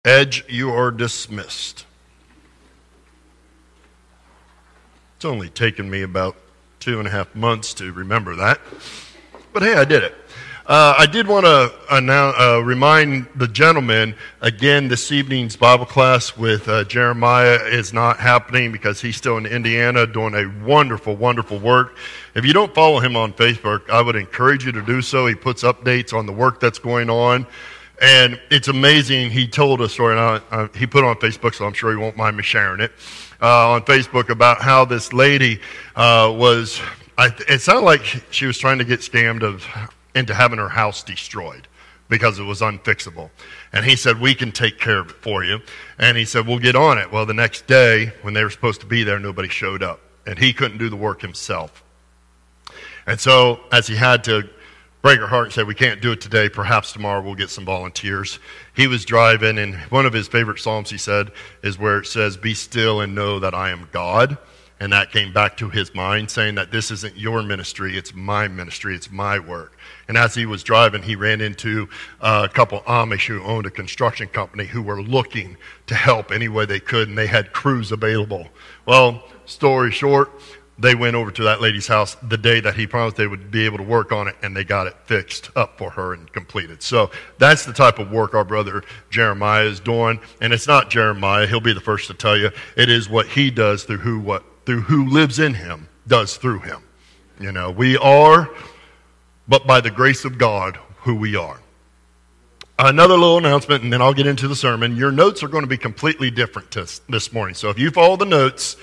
Edge, you are dismissed. It's only taken me about 2.5 months to remember that. But hey, I did it. I did want to remind the gentlemen, again, this evening's Bible class with Jeremiah is not happening because he's still in Indiana doing a wonderful, wonderful work. If you don't follow him on Facebook, I would encourage you to do so. He puts updates on the work that's going on. And it's amazing. He told a story, and he put it on Facebook, so I'm sure he won't mind me sharing it, on Facebook about how this lady it sounded like she was trying to get scammed into having her house destroyed because it was unfixable. And he said, we can take care of it for you. And he said, we'll get on it. Well, the next day, when they were supposed to be there, nobody showed up. And he couldn't do the work himself. And so, as he had to break her heart and say, we can't do it today, perhaps tomorrow we'll get some volunteers. He was driving, and one of his favorite psalms, he said, is where it says, be still and know that I am God. And that came back to his mind, saying that this isn't your ministry, it's my ministry, it's my work. And as he was driving, he ran into a couple Amish who owned a construction company who were looking to help any way they could, and they had crews available. Well, story short, they went over to that lady's house the day that he promised they would be able to work on it, and they got it fixed up for her and completed. So that's the type of work our brother Jeremiah is doing. And it's not Jeremiah, he'll be the first to tell you. It is what he does through who lives in him, does through him. You know, we are, but by the grace of God, who we are. Another little announcement, and then I'll get into the sermon. Your notes are going to be completely different this morning. So if you follow the notes,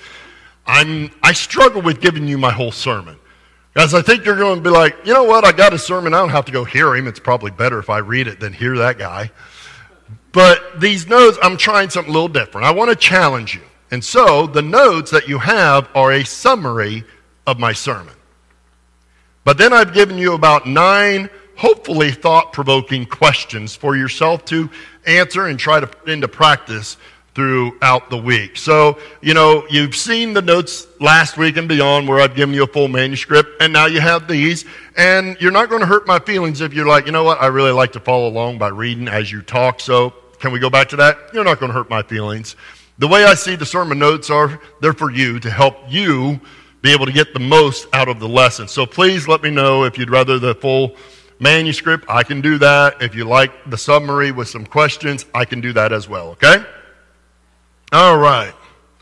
I struggle with giving you my whole sermon. Because I think you're going to be like, you know what, I got a sermon, I don't have to go hear him. It's probably better if I read it than hear that guy. But these notes, I'm trying something a little different. I want to challenge you. And so the notes that you have are a summary of my sermon. But then I've given you about 9, hopefully thought-provoking questions for yourself to answer and try to put into practice throughout the week. So, you know, you've seen the notes last week and beyond where I've given you a full manuscript, and now you have these. And you're not going to hurt my feelings if you're like, you know what, I really like to follow along by reading as you talk. So can we go back to that? You're not going to hurt my feelings. The way I see the sermon notes are, they're for you to help you be able to get the most out of the lesson. So please let me know if you'd rather the full manuscript. I can do that. If you like the summary with some questions, I can do that as well, okay? All right.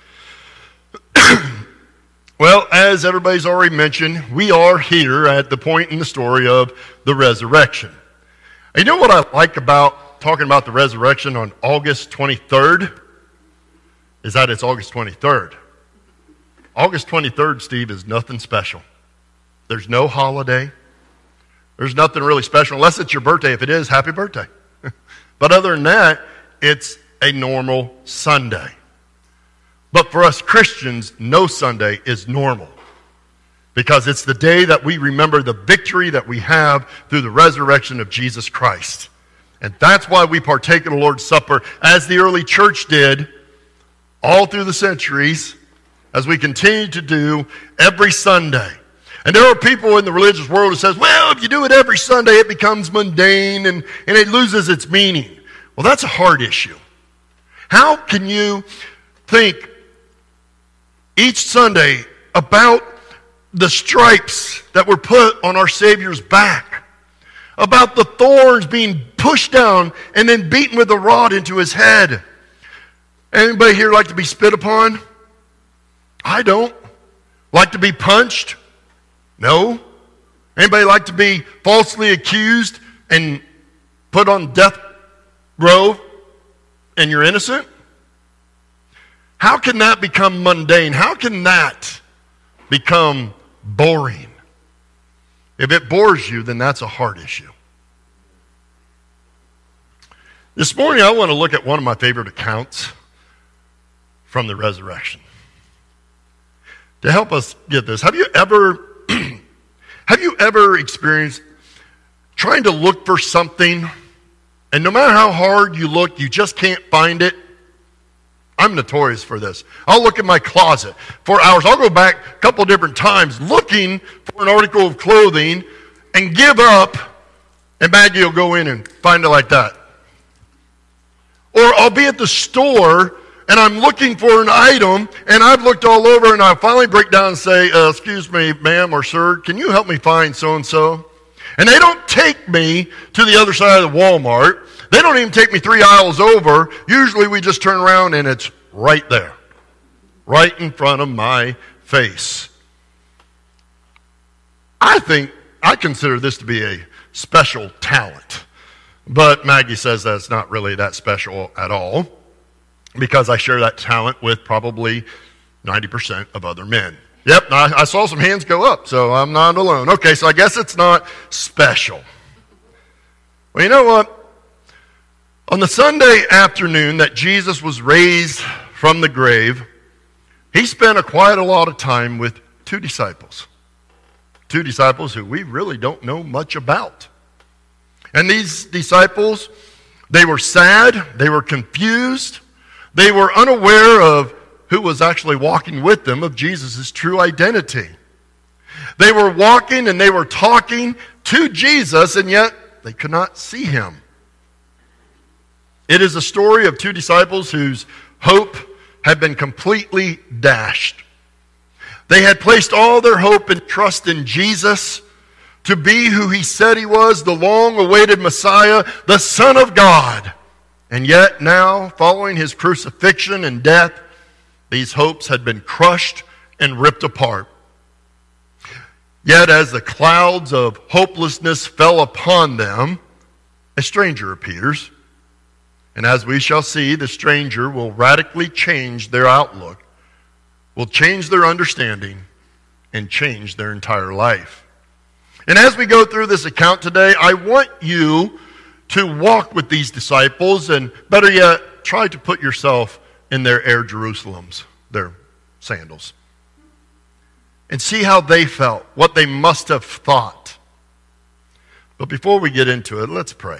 Well, as everybody's already mentioned, we are here at the point in the story of the resurrection. And you know what I like about talking about the resurrection on August 23rd? Is that it's August 23rd. August 23rd, Steve, is nothing special. There's no holiday. There's nothing really special, unless it's your birthday. If it is, happy birthday. But other than that, it's a normal Sunday. But for us Christians, no Sunday is normal. Because it's the day that we remember the victory that we have through the resurrection of Jesus Christ. And that's why we partake in the Lord's Supper, as the early church did, all through the centuries, as we continue to do every Sunday. And there are people in the religious world who says, well, if you do it every Sunday, it becomes mundane and it loses its meaning. Well, that's a hard issue. How can you think each Sunday about the stripes that were put on our Savior's back, about the thorns being pushed down and then beaten with a rod into his head? Anybody here like to be spit upon? I don't. Like to be punched? No. Anybody like to be falsely accused and put on death row and you're innocent? How can that become mundane? How can that become boring? If it bores you, then that's a hard issue. This morning I want to look at one of my favorite accounts from the resurrection. To help us get this, have you ever experienced trying to look for something, and no matter how hard you look, you just can't find it? I'm notorious for this. I'll look in my closet for hours. I'll go back a couple different times looking for an article of clothing and give up, and Maggie will go in and find it like that. Or I'll be at the store and I'm looking for an item and I've looked all over and I finally break down and say, excuse me, ma'am or sir, can you help me find so-and-so? And they don't take me to the other side of the Walmart. They don't even take me 3 aisles over. Usually we just turn around and it's right there, right in front of my face. I consider this to be a special talent. But Maggie says that it's not really that special at all, because I share that talent with probably 90% of other men. Yep, I saw some hands go up, so I'm not alone. Okay, so I guess it's not special. Well, you know what? On the Sunday afternoon that Jesus was raised from the grave, he spent quite a lot of time with 2 disciples. 2 disciples who we really don't know much about. And these disciples, they were sad, they were confused, they were unaware of who was actually walking with them, of Jesus' true identity. They were walking and they were talking to Jesus, and yet they could not see him. It is a story of 2 disciples whose hope had been completely dashed. They had placed all their hope and trust in Jesus to be who he said he was, the long-awaited Messiah, the Son of God. And yet now, following his crucifixion and death, these hopes had been crushed and ripped apart. Yet as the clouds of hopelessness fell upon them, a stranger appears. And as we shall see, the stranger will radically change their outlook, will change their understanding, and change their entire life. And as we go through this account today, I want you to walk with these disciples, and better yet, try to put yourself in their Air Jerusalems, their sandals, and see how they felt, what they must have thought. But before we get into it, let's pray.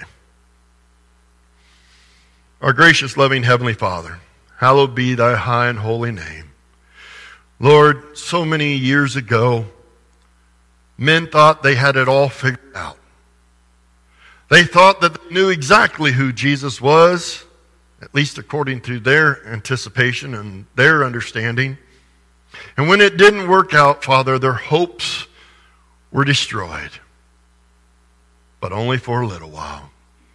Our gracious, loving Heavenly Father, hallowed be thy high and holy name. Lord, so many years ago, men thought they had it all figured out. They thought that they knew exactly who Jesus was, at least according to their anticipation and their understanding. And when it didn't work out, Father, their hopes were destroyed, but only for a little while.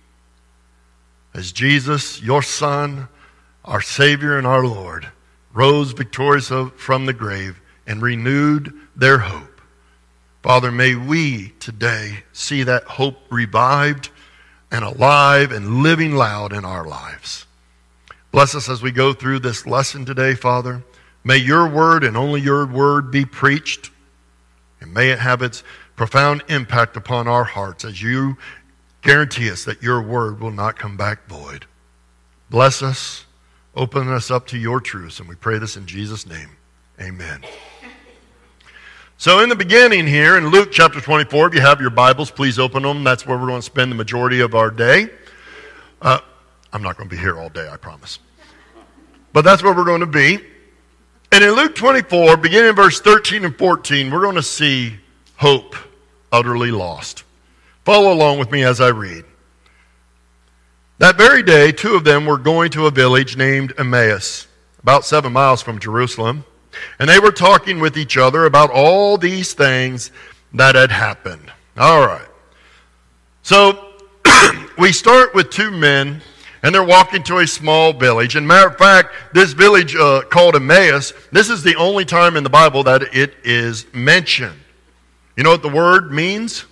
As Jesus, your Son, our Savior and our Lord, rose victorious from the grave and renewed their hope, Father, may we today see that hope revived and alive and living loud in our lives. Bless us as we go through this lesson today, Father. May your word and only your word be preached, and may it have its profound impact upon our hearts as you guarantee us that your word will not come back void. Bless us, open us up to your truths, and we pray this in Jesus' name. Amen. So in the beginning here, in Luke chapter 24, if you have your Bibles, please open them. That's where we're going to spend the majority of our day. I'm not going to be here all day, I promise. But that's where we're going to be. And in Luke 24, beginning in verse 13 and 14, we're going to see hope utterly lost. Follow along with me as I read. That very day, 2 of them were going to a village named Emmaus, about 7 miles from Jerusalem. And they were talking with each other about all these things that had happened. All right. So we start with 2 men, and they're walking to a small village. And matter of fact, this village called Emmaus, this is the only time in the Bible that it is mentioned. You know what the word means?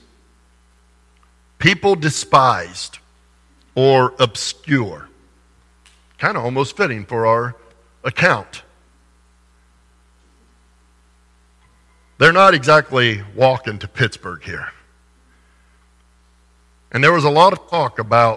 People despised or obscure. Kind of almost fitting for our account. They're not exactly walking to Pittsburgh here. And there was a lot of talk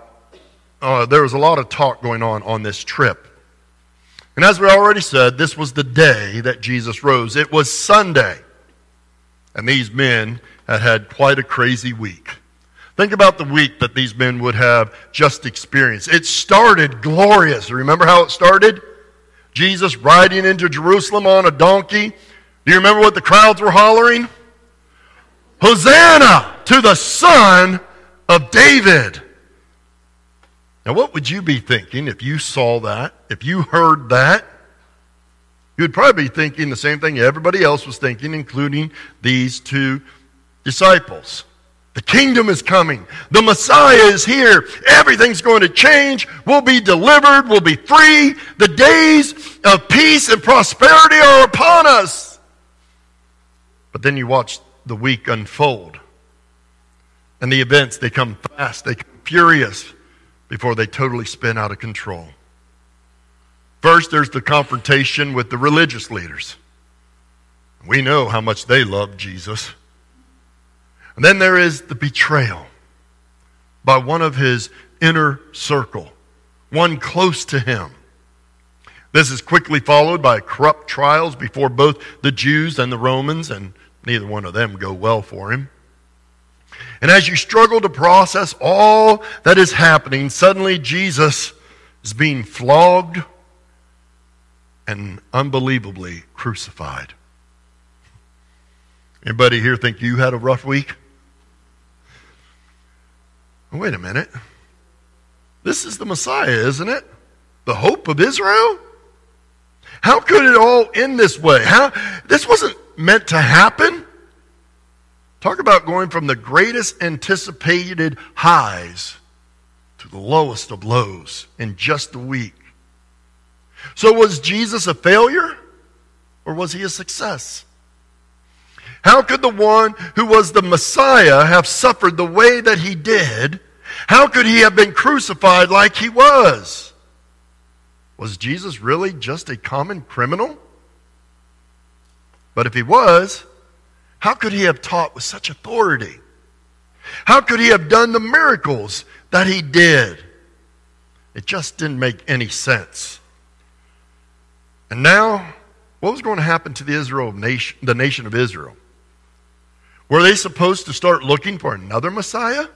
going on this trip. And as we already said, this was the day that Jesus rose. It was Sunday. And these men had had quite a crazy week. Think about the week that these men would have just experienced. It started glorious. Remember how it started? Jesus riding into Jerusalem on a donkey. Do you remember what the crowds were hollering? Hosanna to the Son of David. Now, what would you be thinking if you saw that, if you heard that? You would probably be thinking the same thing everybody else was thinking, including these two disciples. The kingdom is coming. The Messiah is here. Everything's going to change. We'll be delivered. We'll be free. The days of peace and prosperity are upon us. But then you watch the week unfold. And the events, they come fast. They come furious before they totally spin out of control. First, there's the confrontation with the religious leaders. We know how much they love Jesus. And then there is the betrayal by one of his inner circle, one close to him. This is quickly followed by corrupt trials before both the Jews and the Romans, and neither one of them go well for him. And as you struggle to process all that is happening, suddenly Jesus is being flogged and unbelievably crucified. Anybody here think you had a rough week? Wait a minute. This is the Messiah, isn't it? The hope of Israel? How could it all end this way? This wasn't meant to happen. Talk about going from the greatest anticipated highs to the lowest of lows in just a week. So was Jesus a failure or was he a success? How could the one who was the Messiah have suffered the way that he did? How could he have been crucified like he was? Was Jesus really just a common criminal? But if he was, how could he have taught with such authority? How could he have done the miracles that he did? It just didn't make any sense. And now, what was going to happen to the nation of Israel? Were they supposed to start looking for another Messiah?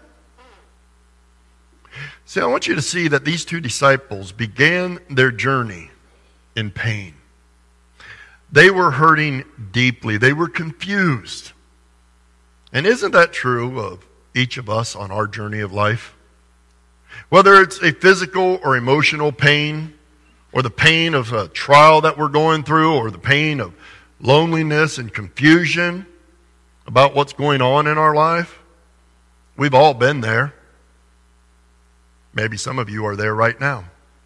See, I want you to see that these two disciples began their journey in pain. They were hurting deeply. They were confused. And isn't that true of each of us on our journey of life? Whether it's a physical or emotional pain, or the pain of a trial that we're going through, or the pain of loneliness and confusion about what's going on in our life, we've all been there. Maybe some of you are there right now.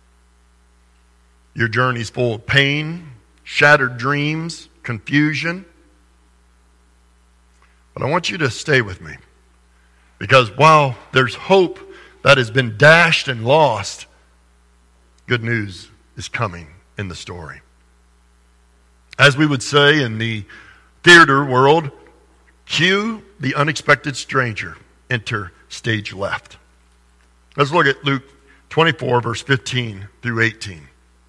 Your journey's full of pain, shattered dreams, confusion. But I want you to stay with me. Because while there's hope that has been dashed and lost, good news is coming in the story. As we would say in the theater world, cue the unexpected stranger, enter stage left. Let's look at Luke 24, verse 15 through 18.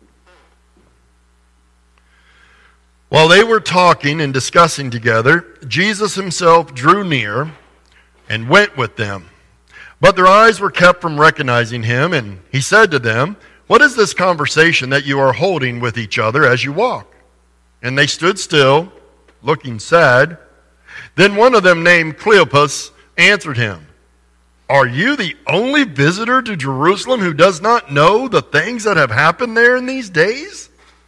While they were talking and discussing together, Jesus himself drew near and went with them. But their eyes were kept from recognizing him, and he said to them, "What is this conversation that you are holding with each other as you walk?" And they stood still, looking sad. Then one of them, named Cleopas, answered him, "Are you the only visitor to Jerusalem who does not know the things that have happened there in these days?"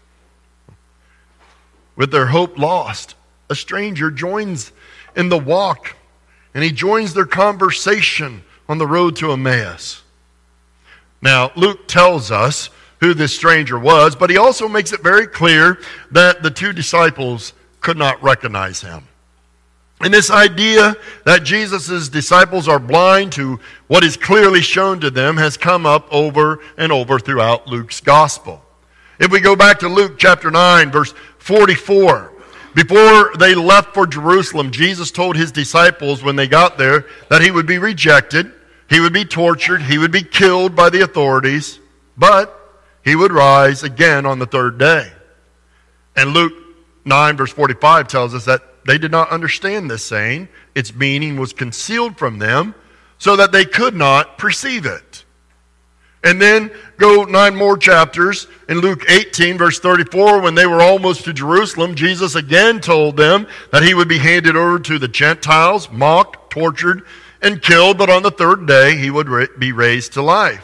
With their hope lost, a stranger joins in the walk, and he joins their conversation on the road to Emmaus. Now, Luke tells us who this stranger was, but he also makes it very clear that the two disciples could not recognize him. And this idea that Jesus' disciples are blind to what is clearly shown to them has come up over and over throughout Luke's gospel. If we go back to Luke chapter 9, verse 44, before they left for Jerusalem, Jesus told his disciples when they got there that he would be rejected, he would be tortured, he would be killed by the authorities, but he would rise again on the third day. And Luke 9, verse 45 tells us that they did not understand this saying. Its meaning was concealed from them so that they could not perceive it. And then go 9 more chapters. In Luke 18, verse 34, when they were almost to Jerusalem, Jesus again told them that he would be handed over to the Gentiles, mocked, tortured, and killed, but on the third day he would be raised to life.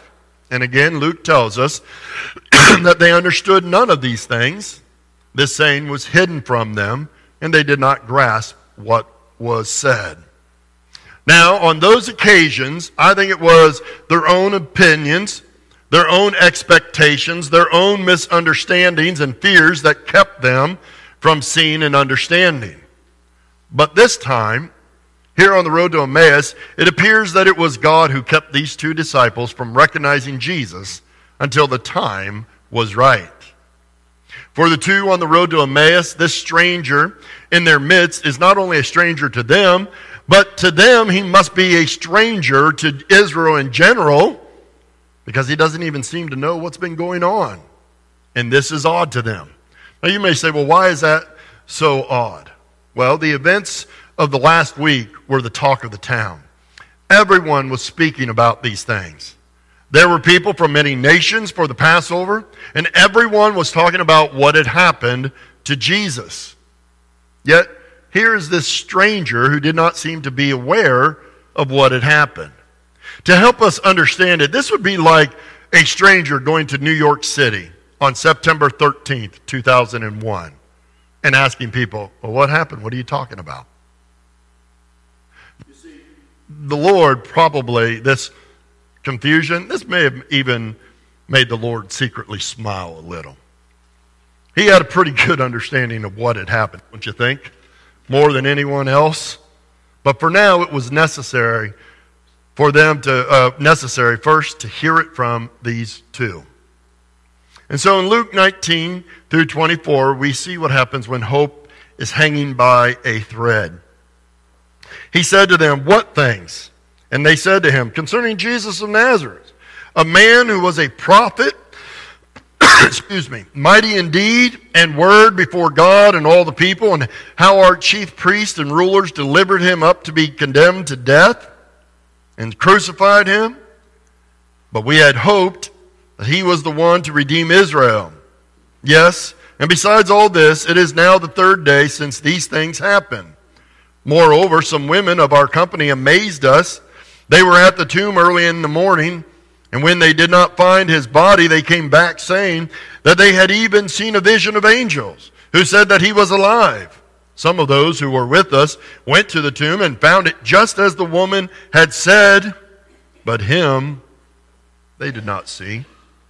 And again, Luke tells us that they understood none of these things. This saying was hidden from them, and they did not grasp what was said. Now, on those occasions, I think it was their own opinions, their own expectations, their own misunderstandings and fears that kept them from seeing and understanding. But this time, here on the road to Emmaus, it appears that it was God who kept these two disciples from recognizing Jesus until the time was right. For the two on the road to Emmaus, this stranger in their midst is not only a stranger to them, but to them he must be a stranger to Israel in general, because he doesn't even seem to know what's been going on. And this is odd to them. Now you may say, well, why is that so odd? Well, the events of the last week were the talk of the town. Everyone was speaking about these things. There were people from many nations for the Passover, and everyone was talking about what had happened to Jesus. Yet, here is this stranger who did not seem to be aware of what had happened. To help us understand it, this would be like a stranger going to New York City on September 13th, 2001, and asking people, well, what happened? What are you talking about? You see, the Lord probably, this confusion, this may have even made the Lord secretly smile a little. He had a pretty good understanding of what had happened, don't you think? More than anyone else. But for now, it was necessary for them to, necessary first to hear it from these two. And so in Luke 19 through 24, we see what happens when hope is hanging by a thread. He said to them, what things? And they said to him, concerning Jesus of Nazareth, a man who was a prophet, mighty in deed and word before God and all the people, and how our chief priests and rulers delivered him up to be condemned to death and crucified him. But we had hoped that he was the one to redeem Israel. Yes, and besides all this, it is now the third day since these things happened. Moreover, some women of our company amazed us. They were at the tomb early in the morning, and when they did not find his body, they came back saying that they had even seen a vision of angels who said that he was alive. Some of those who were with us went to the tomb and found it just as the woman had said, but him they did not see.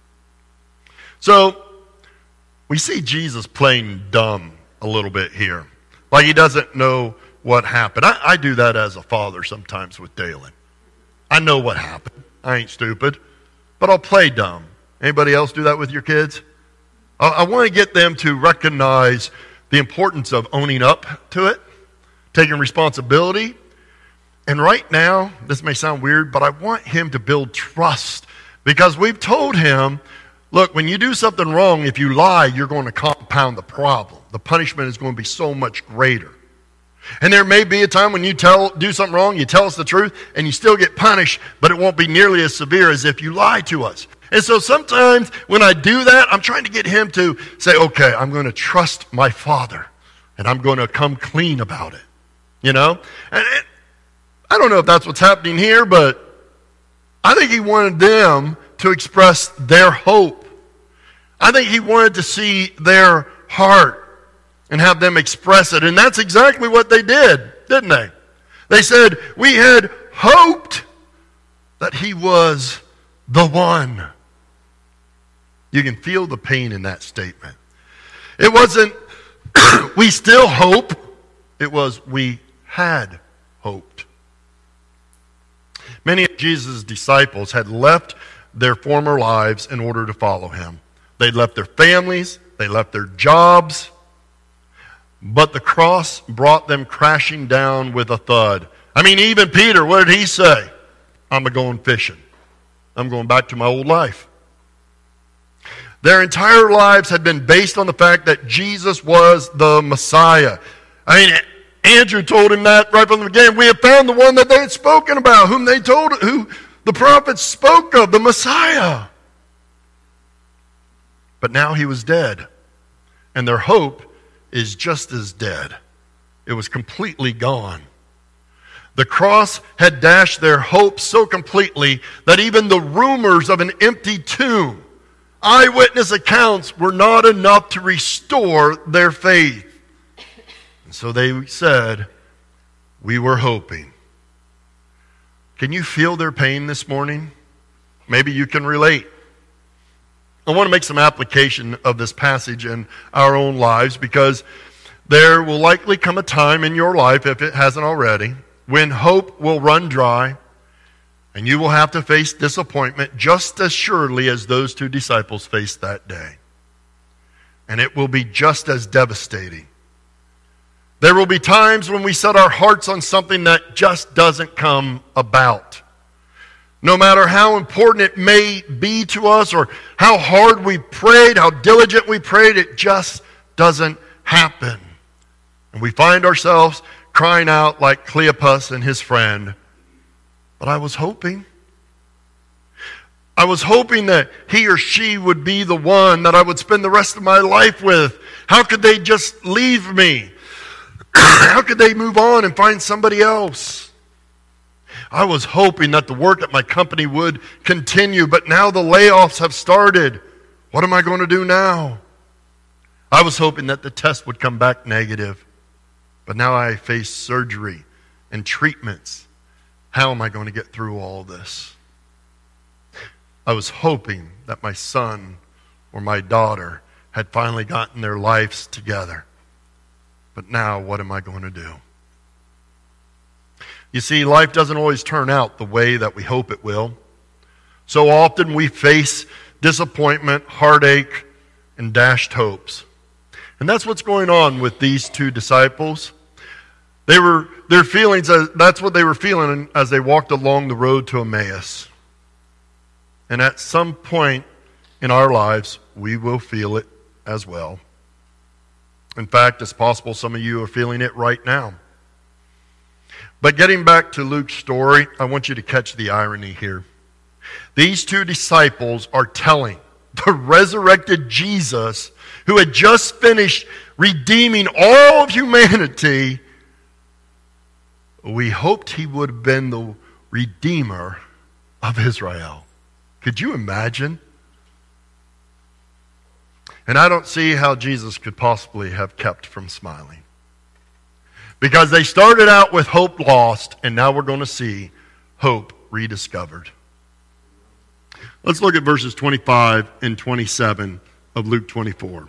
So we see Jesus playing dumb a little bit here, like he doesn't know what happened. I do that as a father sometimes with Dalen. I know what happened. I ain't stupid. But I'll play dumb. Anybody else do that with your kids? I want to get them to recognize the importance of owning up to it, taking responsibility. And right now, this may sound weird, but I want him to build trust. Because we've told him, look, when you do something wrong, if you lie, you're going to compound the problem. The punishment is going to be so much greater. And there may be a time when you do something wrong, you tell us the truth, and you still get punished, but it won't be nearly as severe as if you lie to us. And so sometimes when I do that, I'm trying to get him to say, okay, I'm going to trust my father, and I'm going to come clean about it. You know? And I don't know if that's what's happening here, but I think he wanted them to express their hope. I think he wanted to see their heart and have them express it. And that's exactly what they did, didn't they? They said, we had hoped that he was the one. You can feel the pain in that statement. It wasn't, we still hope. It was, we had hoped. Many of Jesus' disciples had left their former lives in order to follow him. They'd left their families. They left their jobs. But the cross brought them crashing down with a thud. I mean, even Peter, what did he say? I'm going fishing. I'm going back to my old life. Their entire lives had been based on the fact that Jesus was the Messiah. I mean, Andrew told him that right from the beginning. We have found the one that they had spoken about, who the prophets spoke of, the Messiah. But now he was dead. And their hope is just as dead. It was completely gone. The cross had dashed their hopes so completely that even the rumors of an empty tomb, eyewitness accounts, were not enough to restore their faith. And so they said, "We were hoping." Can you feel their pain this morning? Maybe you can relate. I want to make some application of this passage in our own lives, because there will likely come a time in your life, if it hasn't already, when hope will run dry and you will have to face disappointment just as surely as those two disciples faced that day. And it will be just as devastating. There will be times when we set our hearts on something that just doesn't come about. No matter how important it may be to us or how hard we prayed, how diligent we prayed, it just doesn't happen. And we find ourselves crying out like Cleopas and his friend, "But I was hoping. I was hoping that he or she would be the one that I would spend the rest of my life with. How could they just leave me? How could they move on and find somebody else? I was hoping that the work at my company would continue, but now the layoffs have started. What am I going to do now? I was hoping that the test would come back negative, but now I face surgery and treatments. How am I going to get through all this? I was hoping that my son or my daughter had finally gotten their lives together, but now what am I going to do?" You see, life doesn't always turn out the way that we hope it will. So often we face disappointment, heartache, and dashed hopes. And that's what's going on with these two disciples. Their feelings, that's what they were feeling as they walked along the road to Emmaus. And at some point in our lives, we will feel it as well. In fact, it's possible some of you are feeling it right now. But getting back to Luke's story, I want you to catch the irony here. These two disciples are telling the resurrected Jesus, who had just finished redeeming all of humanity, we hoped he would have been the Redeemer of Israel. Could you imagine? And I don't see how Jesus could possibly have kept from smiling. Because they started out with hope lost, and now we're going to see hope rediscovered. Let's look at verses 25 and 27 of Luke 24.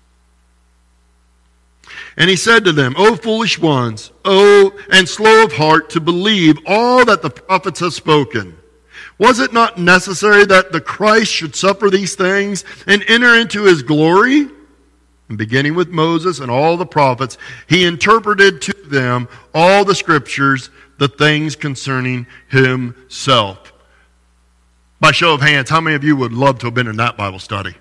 And he said to them, "O foolish ones, and slow of heart to believe all that the prophets have spoken. Was it not necessary that the Christ should suffer these things and enter into his glory?" And beginning with Moses and all the prophets, he interpreted to them all the scriptures, the things concerning himself. By show of hands, how many of you would love to have been in that Bible study?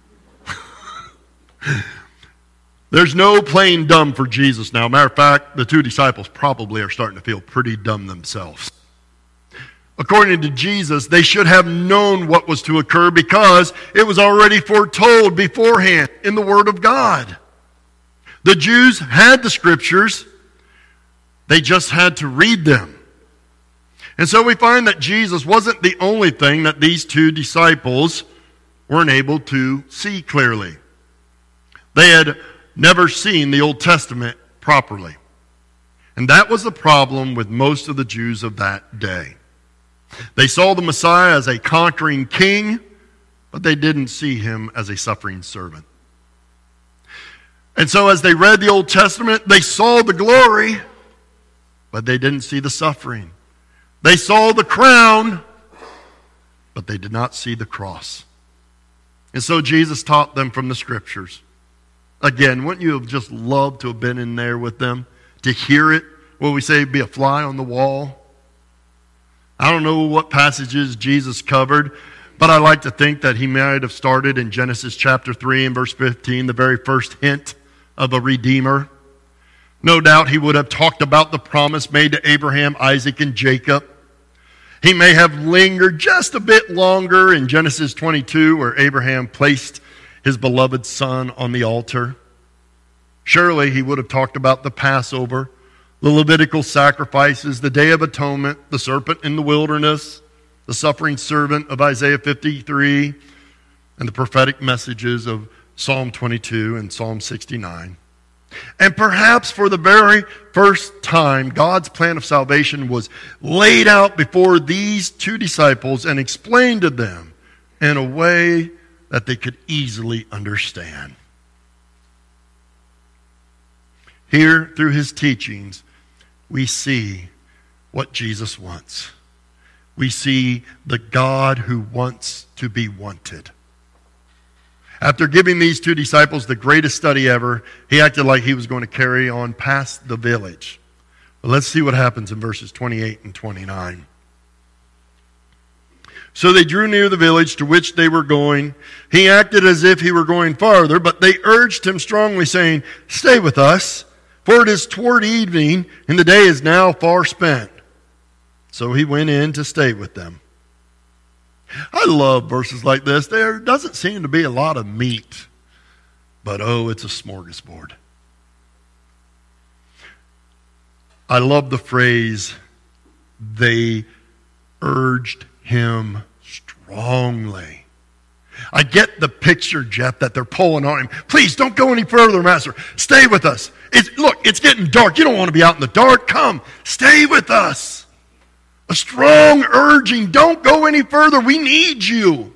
There's no playing dumb for Jesus now. Matter of fact, the two disciples probably are starting to feel pretty dumb themselves. According to Jesus, they should have known what was to occur because it was already foretold beforehand in the Word of God. The Jews had the scriptures. They just had to read them. And so we find that Jesus wasn't the only thing that these two disciples weren't able to see clearly. They had never seen the Old Testament properly. And that was the problem with most of the Jews of that day. They saw the Messiah as a conquering king, but they didn't see him as a suffering servant. And so as they read the Old Testament, they saw the glory, but they didn't see the suffering. They saw the crown, but they did not see the cross. And so Jesus taught them from the scriptures. Again, wouldn't you have just loved to have been in there with them, to hear it? What we say, be a fly on the wall? I don't know what passages Jesus covered, but I like to think that he might have started in Genesis chapter 3 and verse 15, the very first hint of a Redeemer. No doubt he would have talked about the promise made to Abraham, Isaac, and Jacob. He may have lingered just a bit longer in Genesis 22, where Abraham placed his beloved son on the altar. Surely he would have talked about the Passover, the Levitical sacrifices, the Day of Atonement, the serpent in the wilderness, the suffering servant of Isaiah 53, and the prophetic messages of Psalm 22 and Psalm 69. And perhaps for the very first time, God's plan of salvation was laid out before these two disciples and explained to them in a way that they could easily understand. Here, through his teachings, we see what Jesus wants. We see the God who wants to be wanted. After giving these two disciples the greatest study ever, he acted like he was going to carry on past the village. But let's see what happens in verses 28 and 29. So they drew near the village to which they were going. He acted as if he were going farther, but they urged him strongly, saying, "Stay with us, for it is toward evening, and the day is now far spent." So he went in to stay with them. I love verses like this. There doesn't seem to be a lot of meat, but oh, it's a smorgasbord. I love the phrase, they urged him strongly. I get the picture, Jeff, that they're pulling on him. Please don't go any further, Master. Stay with us. Look, it's getting dark. You don't want to be out in the dark. Come, stay with us. A strong urging, don't go any further. We need you.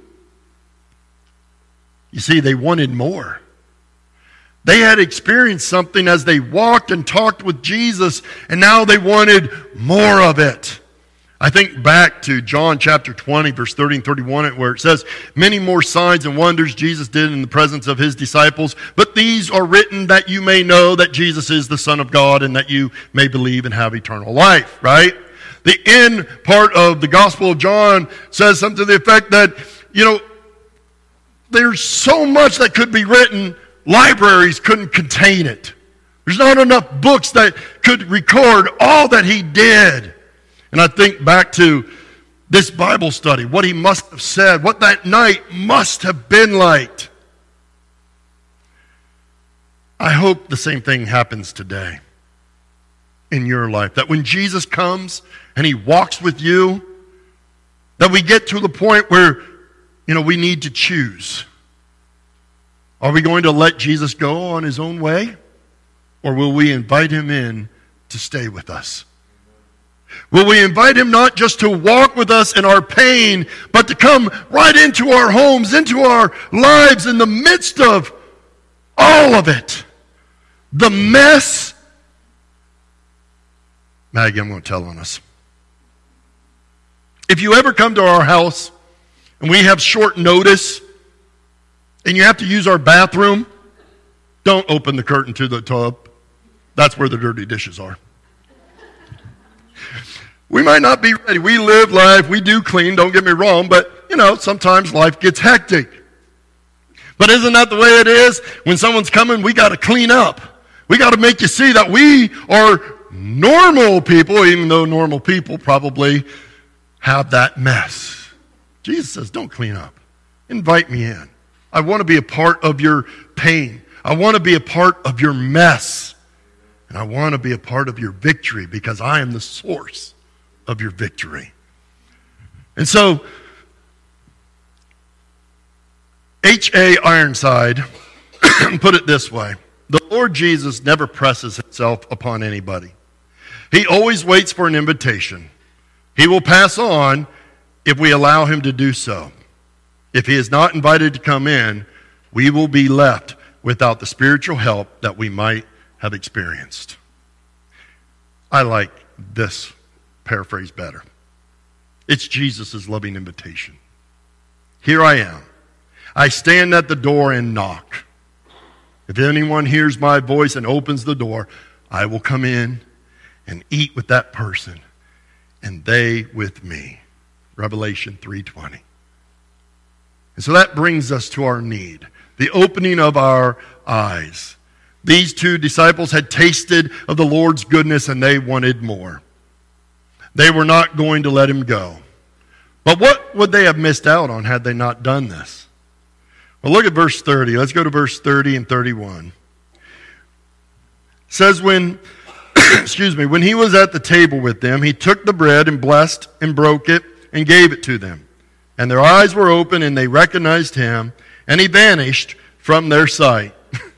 You see, they wanted more. They had experienced something as they walked and talked with Jesus, and now they wanted more of it. I think back to John chapter 20, verse 30 and 31, where it says, "Many more signs and wonders Jesus did in the presence of his disciples, but these are written that you may know that Jesus is the Son of God and that you may believe and have eternal life," right? The end part of the Gospel of John says something to the effect that, there's so much that could be written, libraries couldn't contain it. There's not enough books that could record all that he did. And I think back to this Bible study, what he must have said, what that night must have been like. I hope the same thing happens today in your life. That when Jesus comes and he walks with you, that we get to the point where, we need to choose. Are we going to let Jesus go on his own way? Or will we invite him in to stay with us? Will we invite him not just to walk with us in our pain, but to come right into our homes, into our lives, in the midst of all of it? The mess. Maggie, I'm going to tell on us. If you ever come to our house and we have short notice and you have to use our bathroom, don't open the curtain to the tub. That's where the dirty dishes are. We might not be ready. We live life. We do clean, don't get me wrong, but, sometimes life gets hectic. But isn't that the way it is? When someone's coming, we got to clean up. We got to make you see that we are normal people, even though normal people probably have that mess. Jesus says, don't clean up. Invite me in. I want to be a part of your pain. I want to be a part of your mess. And I want to be a part of your victory because I am the source of your victory. And so, H.A. Ironside put it this way: the Lord Jesus never presses himself upon anybody. He always waits for an invitation. He will pass on if we allow him to do so. If he is not invited to come in, we will be left without the spiritual help that we might have experienced. I like this paraphrase better. It's Jesus' loving invitation. Here I am. I stand at the door and knock. If anyone hears my voice and opens the door, I will come in and eat with that person, and they with me. Revelation 3:20. And so that brings us to our need, the opening of our eyes. These two disciples had tasted of the Lord's goodness and they wanted more. They were not going to let him go. But what would they have missed out on had they not done this? Well, look at verse 30. Let's go to verse 30 and 31. It says, when excuse me, when he was at the table with them, he took the bread and blessed and broke it and gave it to them. And their eyes were open and they recognized him, and he vanished from their sight.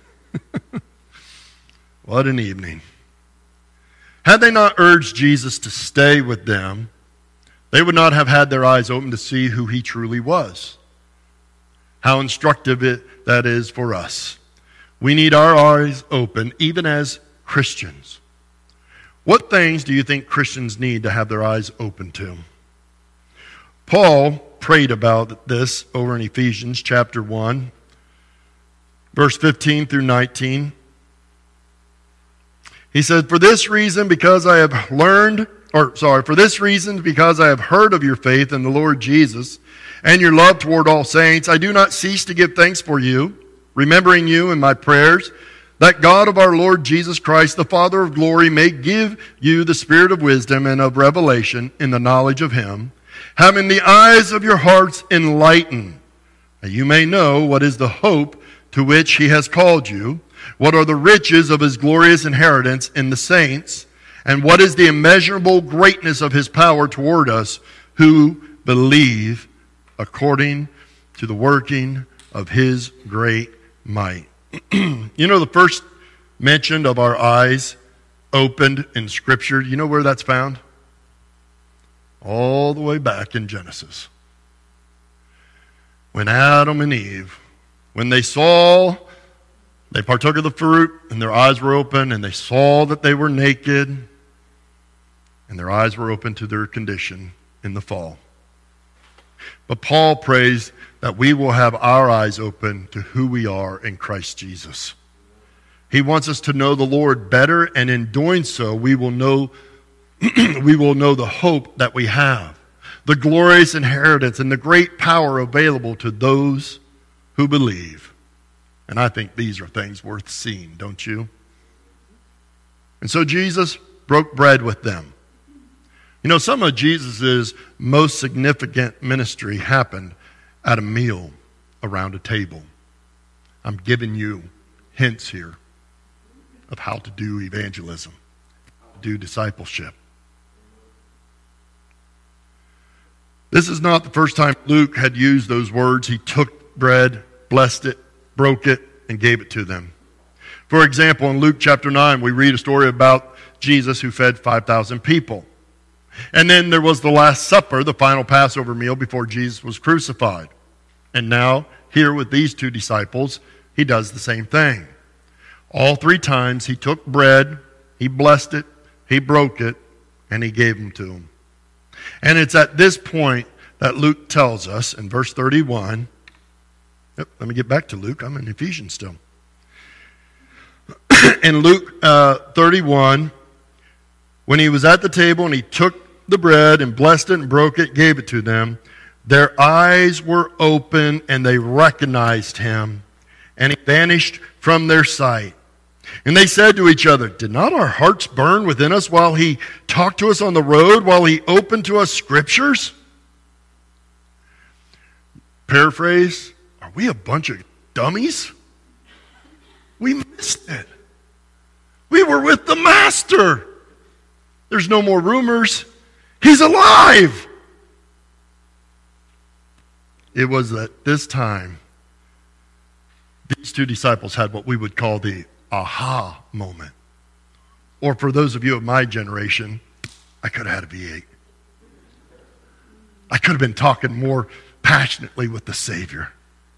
What an evening. Had they not urged Jesus to stay with them, they would not have had their eyes open to see who he truly was. How instructive that is for us. We need our eyes open, even as Christians. What things do you think Christians need to have their eyes open to? Paul prayed about this over in Ephesians chapter 1, verse 15 through 19. He said, for this reason, because I have heard of your faith in the Lord Jesus and your love toward all saints, I do not cease to give thanks for you, remembering you in my prayers, that God of our Lord Jesus Christ, the Father of glory, may give you the spirit of wisdom and of revelation in the knowledge of him, having the eyes of your hearts enlightened, that you may know what is the hope to which he has called you, what are the riches of his glorious inheritance in the saints, and what is the immeasurable greatness of his power toward us who believe according to the working of his great might. You know, the first mention of our eyes opened in Scripture, you know where that's found? All the way back in Genesis. When Adam and Eve, when they partook of the fruit and their eyes were open and they saw that they were naked and their eyes were open to their condition in the fall. But Paul prays that we will have our eyes open to who we are in Christ Jesus. He wants us to know the Lord better, and in doing so, we will know the hope that we have, the glorious inheritance and the great power available to those who believe. And I think these are things worth seeing, don't you? And so Jesus broke bread with them. You know, some of Jesus' most significant ministry happened at a meal around a table. I'm giving you hints here of how to do evangelism, do discipleship. This is not the first time Luke had used those words. He took bread, blessed it, broke it, and gave it to them. For example, in Luke chapter 9, we read a story about Jesus who fed 5,000 people. And then there was the Last Supper, the final Passover meal before Jesus was crucified. And now, here with these two disciples, he does the same thing. All three times he took bread, he blessed it, he broke it, and he gave them to them. And it's at this point that Luke tells us in verse 31. Let me get back to Luke. I'm in Ephesians still. In Luke 31, when he was at the table and he took the bread and blessed it and broke it, gave it to them, their eyes were open and they recognized him, and he vanished from their sight. And they said to each other, did not our hearts burn within us while he talked to us on the road, while he opened to us scriptures? Paraphrase, are we a bunch of dummies? We missed it. We were with the Master. There's no more rumors. He's alive. It was at this time these two disciples had what we would call the aha moment. Or for those of you of my generation, I could have had a V8. I could have been talking more passionately with the Savior.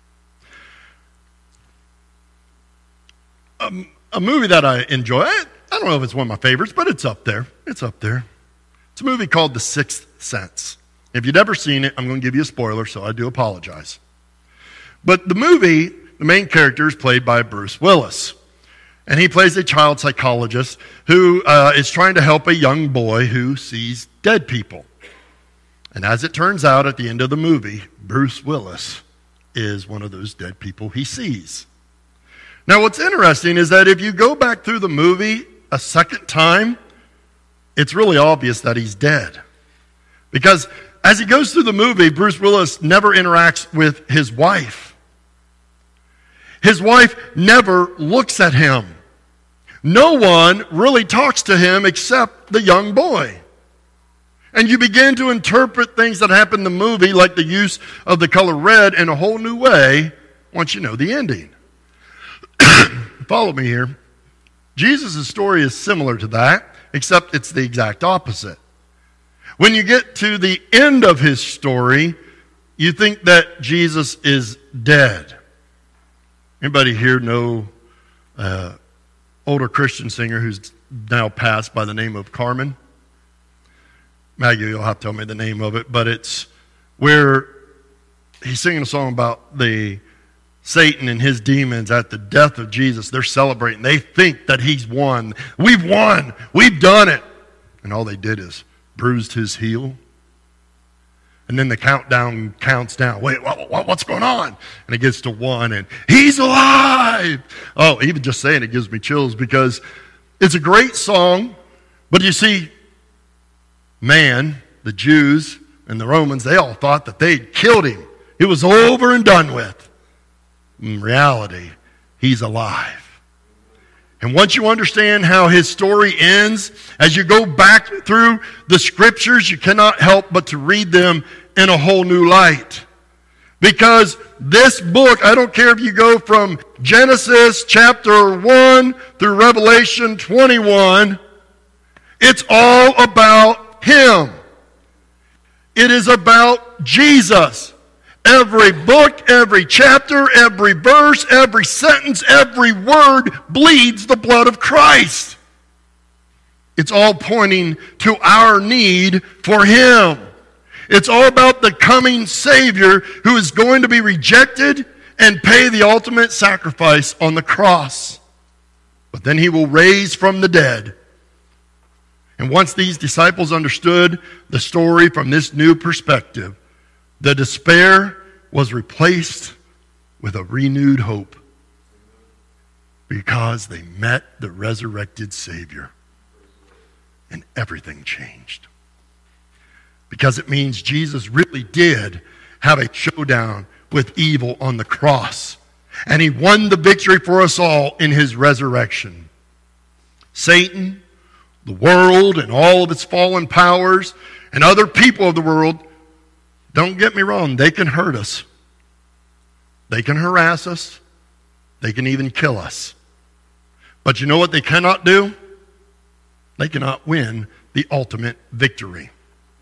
A movie that I enjoy, I don't know if it's one of my favorites, but it's up there. It's up there. It's a movie called The Sixth Sense. If you've never seen it, I'm going to give you a spoiler, so I do apologize. But the movie, the main character is played by Bruce Willis. And he plays a child psychologist who is trying to help a young boy who sees dead people. And as it turns out at the end of the movie, Bruce Willis is one of those dead people he sees. Now what's interesting is that if you go back through the movie a second time, it's really obvious that he's dead. Because as he goes through the movie, Bruce Willis never interacts with his wife. His wife never looks at him. No one really talks to him except the young boy. And you begin to interpret things that happen in the movie, like the use of the color red, in a whole new way once you know the ending. Follow me here. Jesus' story is similar to that, except it's the exact opposite. When you get to the end of his story, you think that Jesus is dead. Anybody here know older Christian singer who's now passed by the name of Carmen? Maggie, you'll have to tell me the name of it, but it's where he's singing a song about the Satan and his demons at the death of Jesus. They're celebrating. They think that he's won. We've won. We've done it. And all they did is bruised his heel. And then the countdown counts down. Wait, what's going on? And it gets to 1, and he's alive. Oh, even just saying it gives me chills, because it's a great song. But you see, man, the Jews and the Romans, they all thought that they'd killed him. It was over and done with. In reality, he's alive. And once you understand how his story ends, as you go back through the scriptures, you cannot help but to read them in a whole new light. Because this book, I don't care if you go from Genesis chapter 1 through Revelation 21, it's all about him. It is about Jesus. Every book, every chapter, every verse, every sentence, every word bleeds the blood of Christ. It's all pointing to our need for him. It's all about the coming Savior who is going to be rejected and pay the ultimate sacrifice on the cross. But then he will raise from the dead. And once these disciples understood the story from this new perspective, the despair was replaced with a renewed hope, because they met the resurrected Savior, and everything changed. Because it means Jesus really did have a showdown with evil on the cross, and he won the victory for us all in his resurrection. Satan, the world, and all of its fallen powers, and other people of the world, don't get me wrong, they can hurt us. They can harass us. They can even kill us. But you know what they cannot do? They cannot win the ultimate victory.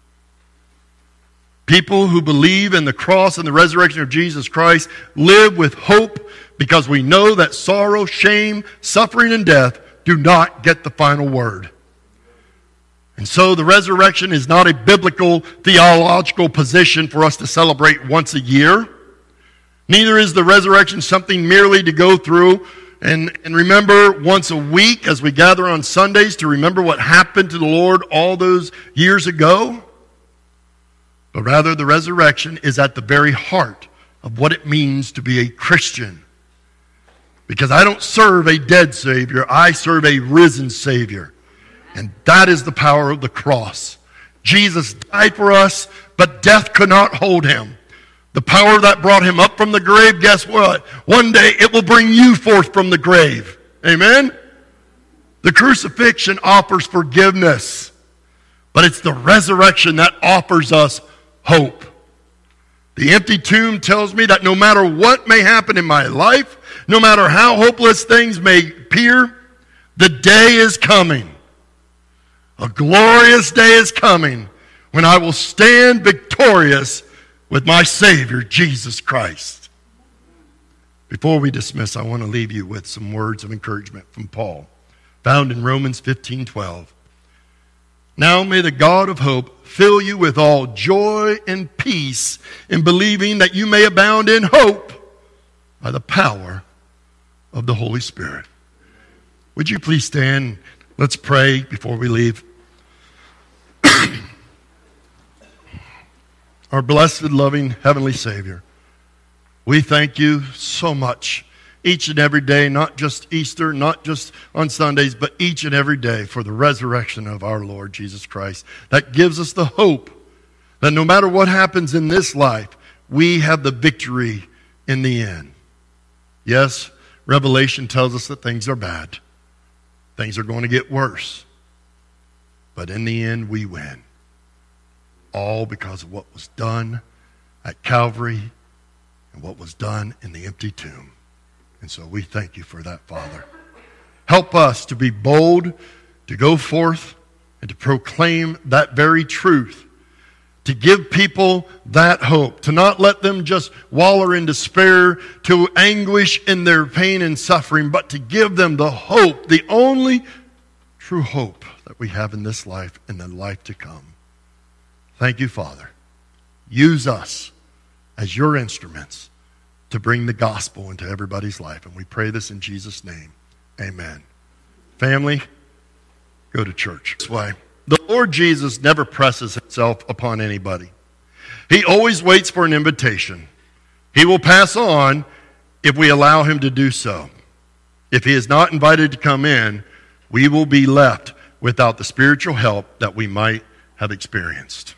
People who believe in the cross and the resurrection of Jesus Christ live with hope, because we know that sorrow, shame, suffering, and death do not get the final word. And so the resurrection is not a biblical theological position for us to celebrate once a year. Neither is the resurrection something merely to go through and remember once a week as we gather on Sundays to remember what happened to the Lord all those years ago. But rather, the resurrection is at the very heart of what it means to be a Christian. Because I don't serve a dead Savior, I serve a risen Savior. And that is the power of the cross. Jesus died for us, but death could not hold him. The power that brought him up from the grave, guess what? One day it will bring you forth from the grave. Amen? The crucifixion offers forgiveness, but it's the resurrection that offers us hope. The empty tomb tells me that no matter what may happen in my life, no matter how hopeless things may appear, the day is coming. A glorious day is coming when I will stand victorious with my Savior, Jesus Christ. Before we dismiss, I want to leave you with some words of encouragement from Paul, found in Romans 15:12. Now may the God of hope fill you with all joy and peace in believing, that you may abound in hope by the power of the Holy Spirit. Would you please stand? Let's pray before we leave. Our blessed, loving, heavenly Savior, we thank you so much each and every day, not just Easter, not just on Sundays, but each and every day for the resurrection of our Lord Jesus Christ. That gives us the hope that no matter what happens in this life, we have the victory in the end. Yes, Revelation tells us that things are bad. Things are going to get worse. But in the end, we win. All because of what was done at Calvary and what was done in the empty tomb. And so we thank you for that, Father. Help us to be bold, to go forth, and to proclaim that very truth. To give people that hope. To not let them just wallow in despair, to anguish in their pain and suffering, but to give them the hope, the only true hope that we have in this life and the life to come. Thank you, Father. Use us as your instruments to bring the gospel into everybody's life. And we pray this in Jesus' name. Amen. Family, go to church. This way. The Lord Jesus never presses himself upon anybody. He always waits for an invitation. He will pass on if we allow him to do so. If he is not invited to come in, we will be left without the spiritual help that we might have experienced.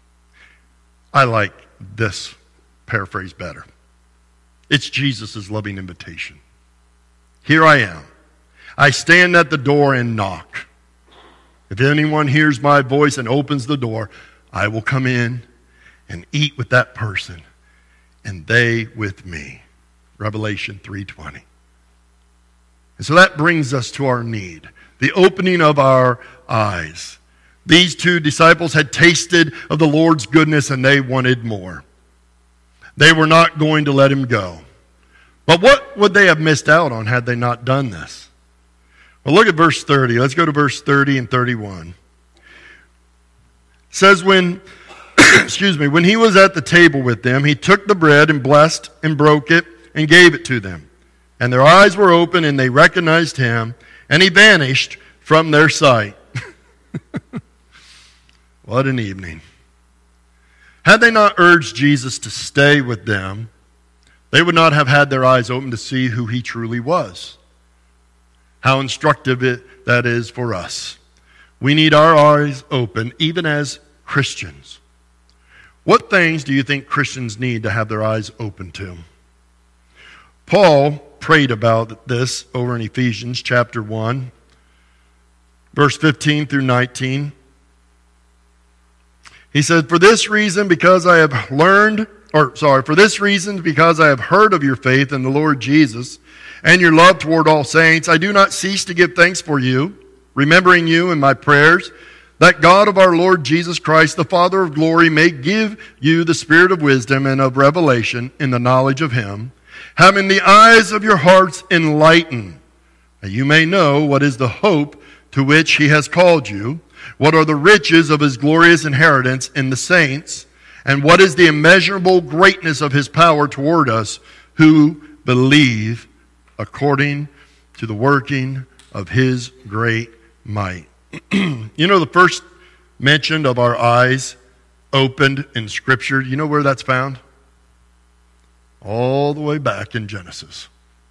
I like this paraphrase better. It's Jesus' loving invitation. Here I am. I stand at the door and knock. If anyone hears my voice and opens the door, I will come in and eat with that person, and they with me. Revelation 3:20. And so that brings us to our need, the opening of our eyes. These two disciples had tasted of the Lord's goodness, and they wanted more. They were not going to let him go. But what would they have missed out on had they not done this? Well, look at verse 30. Let's go to verse 30 and 31. It says when he was at the table with them, he took the bread and blessed and broke it and gave it to them. And their eyes were open and they recognized him, and he vanished from their sight. What an evening. Had they not urged Jesus to stay with them, they would not have had their eyes open to see who he truly was. How instructive that is for us. We need our eyes open, even as Christians. What things do you think Christians need to have their eyes open to? Paul prayed about this over in Ephesians chapter 1, verse 15 through 19. He said, for this reason, because I have heard of your faith in the Lord Jesus, and your love toward all saints, I do not cease to give thanks for you, remembering you in my prayers, that God of our Lord Jesus Christ, the Father of glory, may give you the spirit of wisdom and of revelation in the knowledge of him, having the eyes of your hearts enlightened, that you may know what is the hope to which he has called you, what are the riches of his glorious inheritance in the saints, and what is the immeasurable greatness of his power toward us who believe, according to the working of his great might. You know the first mention of our eyes opened in Scripture, you know where that's found? All the way back in Genesis.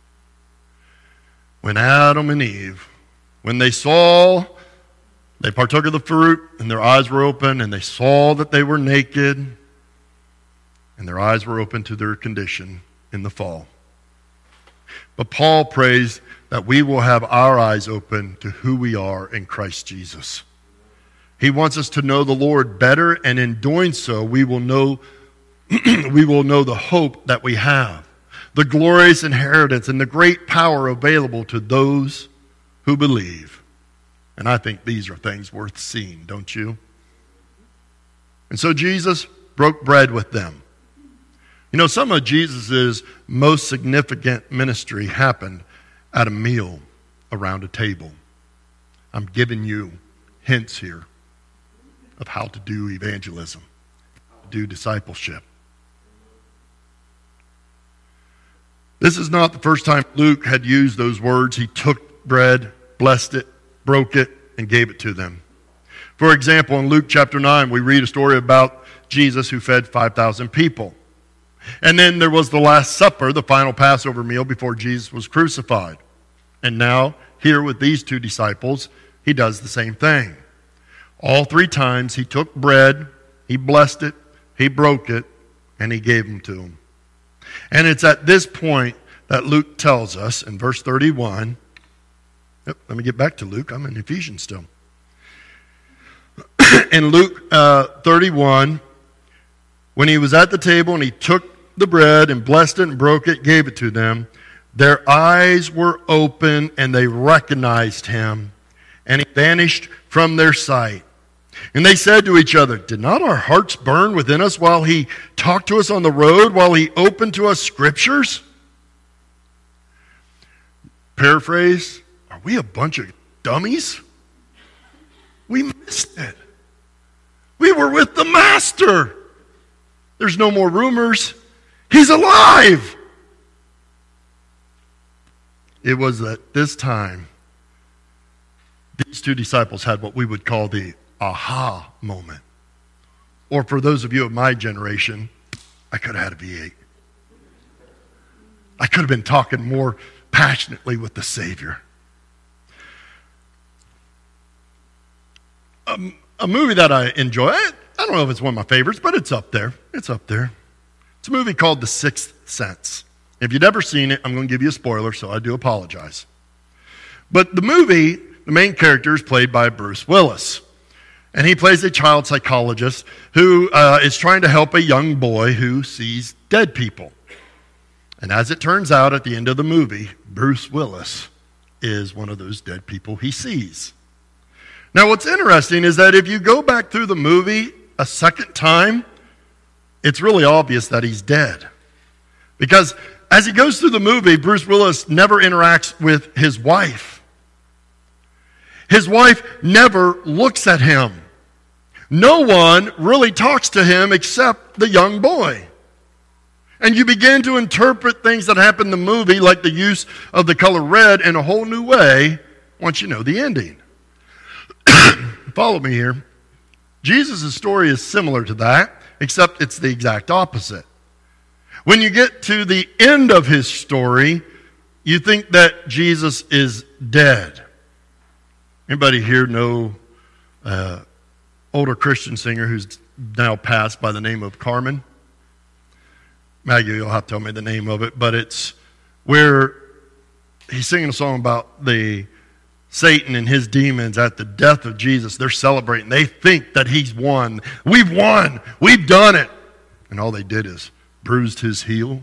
When Adam and Eve, when they partook of the fruit, and their eyes were open, and they saw that they were naked, and their eyes were open to their condition in the fall. But Paul prays that we will have our eyes open to who we are in Christ Jesus. He wants us to know the Lord better, and in doing so, we will know the hope that we have, the glorious inheritance, and the great power available to those who believe. And I think these are things worth seeing, don't you? And so Jesus broke bread with them. You know, some of Jesus' most significant ministry happened at a meal around a table. I'm giving you hints here of how to do evangelism, how to do discipleship. This is not the first time Luke had used those words. He took bread, blessed it, broke it, and gave it to them. For example, in Luke chapter 9, we read a story about Jesus who fed 5,000 people. And then there was the Last Supper, the final Passover meal before Jesus was crucified. And now, here with these two disciples, he does the same thing. All three times he took bread, he blessed it, he broke it, and he gave them to them. And it's at this point that Luke tells us in verse 31, Yep, let me get back to Luke. I'm in Ephesians still. In Luke 31, when he was at the table and he took the bread and blessed it and broke it, gave it to them, their eyes were open and they recognized him, and he vanished from their sight. And they said to each other, did not our hearts burn within us while he talked to us on the road, while he opened to us scriptures? Paraphrase, are we a bunch of dummies? We missed it. We were with the Master. There's no more rumors. He's alive. It was at this time these two disciples had what we would call the aha moment. Or for those of you of my generation, I could have had a V8. I could have been talking more passionately with the Savior. A movie that I enjoy, I don't know if it's one of my favorites, but it's up there. It's up there. It's a movie called The Sixth Sense. If you've never seen it, I'm going to give you a spoiler, so I do apologize. But the movie, the main character is played by Bruce Willis. And he plays a child psychologist who is trying to help a young boy who sees dead people. And as it turns out at the end of the movie, Bruce Willis is one of those dead people he sees. Now what's interesting is that if you go back through the movie a second time, it's really obvious that he's dead. Because as he goes through the movie, Bruce Willis never interacts with his wife. His wife never looks at him. No one really talks to him except the young boy. And you begin to interpret things that happen in the movie, like the use of the color red, in a whole new way once you know the ending. Follow me here. Jesus' story is similar to that, except it's the exact opposite. When you get to the end of his story, you think that Jesus is dead. Anybody here know older Christian singer who's now passed by the name of Carmen? Maggie, you'll have to tell me the name of it, but it's where he's singing a song about the Satan and his demons at the death of Jesus. They're celebrating. They think that he's won. We've won. We've done it. And all they did is bruised his heel.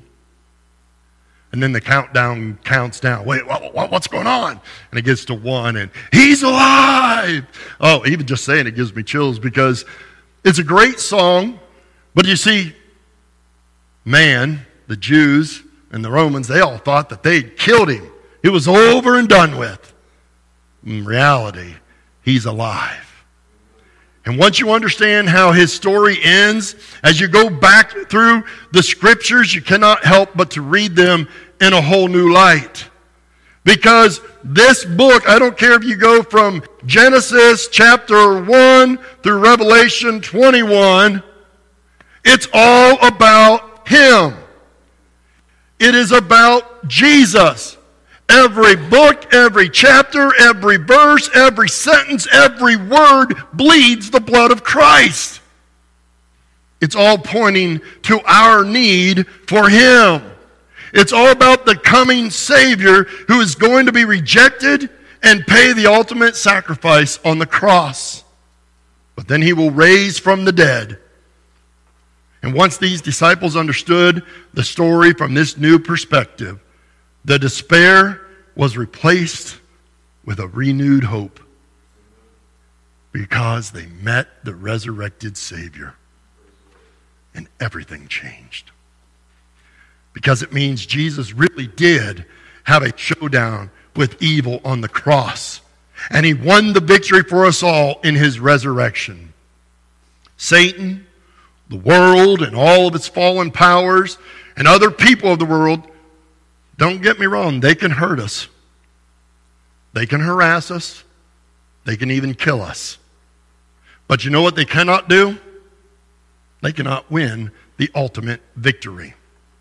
And then the countdown counts down. Wait, what's going on? And it gets to 1, and he's alive. Oh, even just saying it gives me chills because it's a great song. But you see, man, the Jews and the Romans, they all thought that they'd killed him. It was over and done with. In reality, he's alive. And once you understand how his story ends, as you go back through the scriptures, you cannot help but to read them in a whole new light. Because this book, I don't care if you go from Genesis chapter 1 through Revelation 21, it's all about him. It is about Jesus. Every book, every chapter, every verse, every sentence, every word bleeds the blood of Christ. It's all pointing to our need for him. It's all about the coming Savior who is going to be rejected and pay the ultimate sacrifice on the cross. But then he will raise from the dead. And once these disciples understood the story from this new perspective, the despair was replaced with a renewed hope because they met the resurrected Savior and everything changed. Because it means Jesus really did have a showdown with evil on the cross, and he won the victory for us all in his resurrection. Satan, the world, and all of its fallen powers, and other people of the world, don't get me wrong, they can hurt us. They can harass us. They can even kill us. But you know what they cannot do? They cannot win the ultimate victory.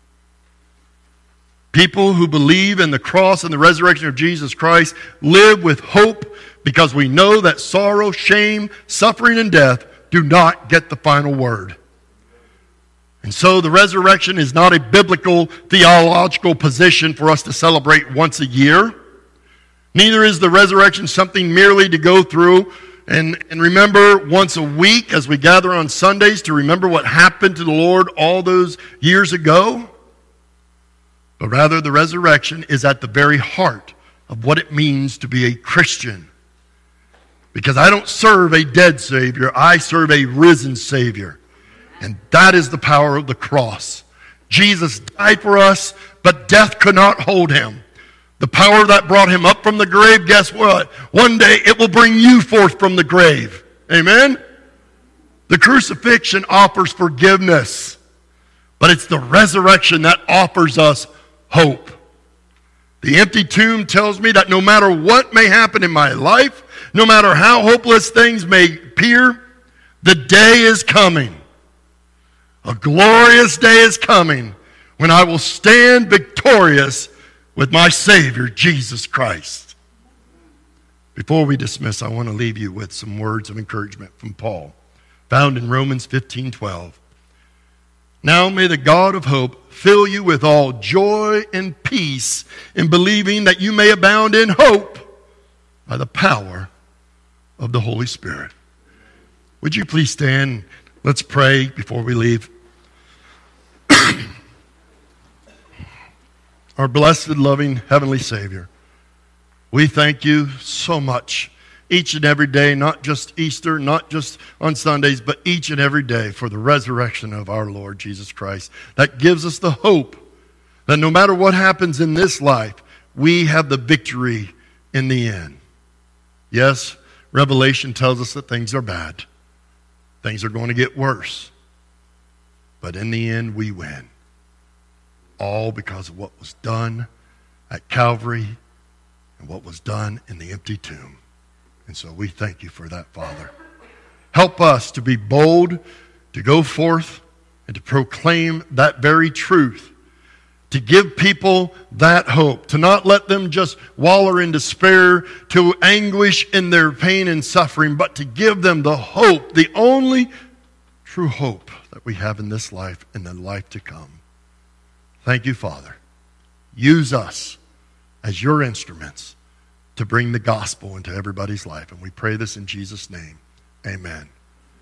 People who believe in the cross and the resurrection of Jesus Christ live with hope because we know that sorrow, shame, suffering, and death do not get the final word. And so the resurrection is not a biblical theological position for us to celebrate once a year. Neither is the resurrection something merely to go through and remember once a week as we gather on Sundays to remember what happened to the Lord all those years ago. But rather, the resurrection is at the very heart of what it means to be a Christian. Because I don't serve a dead Savior, I serve a risen Savior. And that is the power of the cross. Jesus died for us, but death could not hold him. The power that brought him up from the grave, guess what? One day it will bring you forth from the grave. Amen? The crucifixion offers forgiveness, but it's the resurrection that offers us hope. The empty tomb tells me that no matter what may happen in my life, no matter how hopeless things may appear, the day is coming. A glorious day is coming when I will stand victorious with my Savior, Jesus Christ. Before we dismiss, I want to leave you with some words of encouragement from Paul, found in Romans 15:12. Now may the God of hope fill you with all joy and peace in believing that you may abound in hope by the power of the Holy Spirit. Would you please stand? Let's pray before we leave. Our blessed, loving, heavenly Savior, we thank you so much each and every day, not just Easter, not just on Sundays, but each and every day for the resurrection of our Lord Jesus Christ. That gives us the hope that no matter what happens in this life, we have the victory in the end. Yes, Revelation tells us that things are bad. Things are going to get worse. But in the end, we win. All because of what was done at Calvary and what was done in the empty tomb. And so we thank you for that, Father. Help us to be bold, to go forth, and to proclaim that very truth. To give people that hope. To not let them just wallow in despair, to anguish in their pain and suffering, but to give them the hope, the only true hope that we have in this life and the life to come. Thank you, Father. Use us as your instruments to bring the gospel into everybody's life. And we pray this in Jesus' name. Amen.